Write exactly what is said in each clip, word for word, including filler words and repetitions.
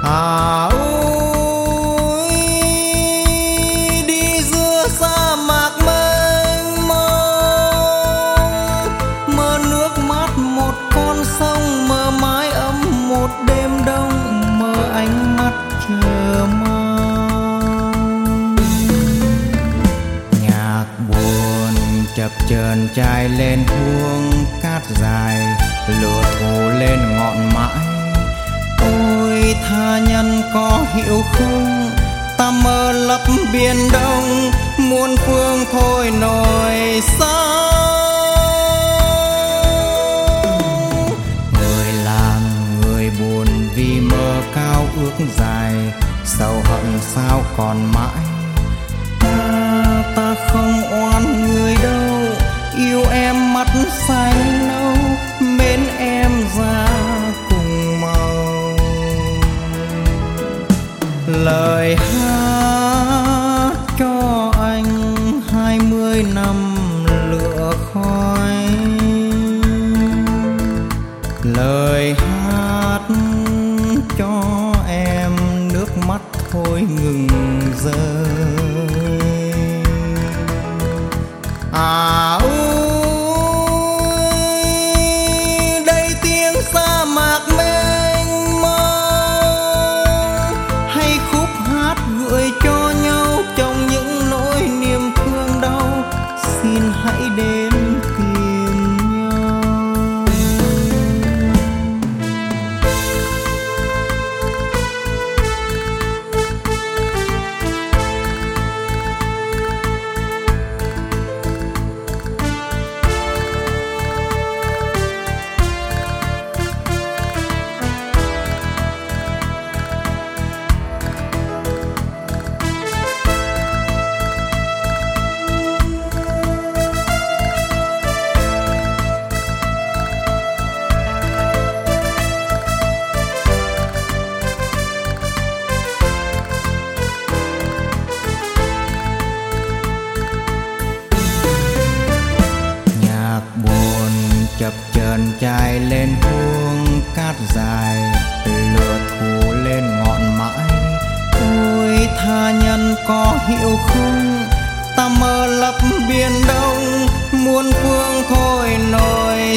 À ôi đi giữa sa mạc mênh mông, mơ nước mát một con sông, mơ mái ấm một đêm đông, mơ ánh mắt chờ mong. Nhạc buồn chập chờn trải lên huông cát dài, lửa thù lên ngọn mãi. Ôi tha nhân có hiểu không, ta mơ lấp biển đông, muôn phương thôi nổi sóng. Người làm người buồn vì mơ cao ước dài, sầu hận sao còn mãi. Ta, ta không oan người đâu, yêu em mắt xanh nâu, mến em ra cùng màu. Lời hát cho anh hai mươi năm lửa khói, lời hát cho em nước mắt thôi ngừng rơi. À ôi đây tiếng sa mạc mênh mông, hay khúc hát gửi cho nhau trong những nỗi niềm thương đau, xin hãy đến tìm nhau. Chập chờn trải lên huông cát dài, lửa thù lên ngọn mãi. Ôi tha nhân có hiểu không, ta mơ lấp biển đông, muôn phương thôi nổi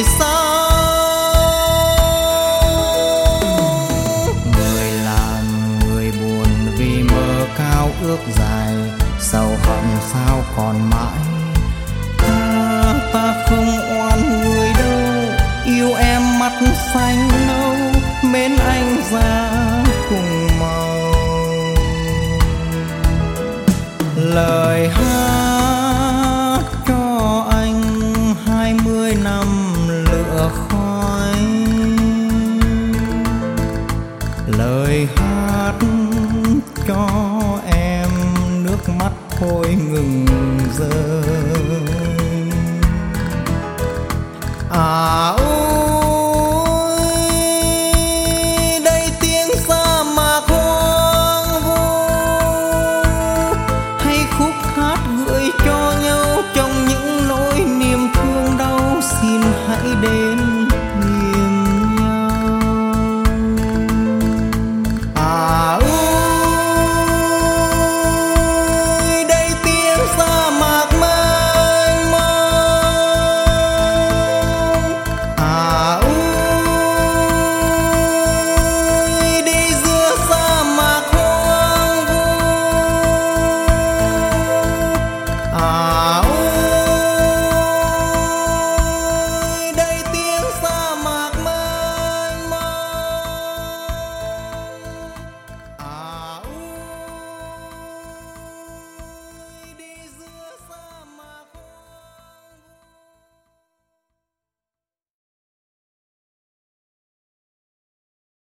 sóng. Người làm người buồn vì mơ cao ước dài, sầu hận sao còn mãi. Ta, ta không oan người đâu, yêu em mắt xanh nâu, mến anh ra cùng màu. Lời hát cho anh hai mươi năm lửa khói, lời hát cho em nước mắt thôi ngừng rơi. À ôi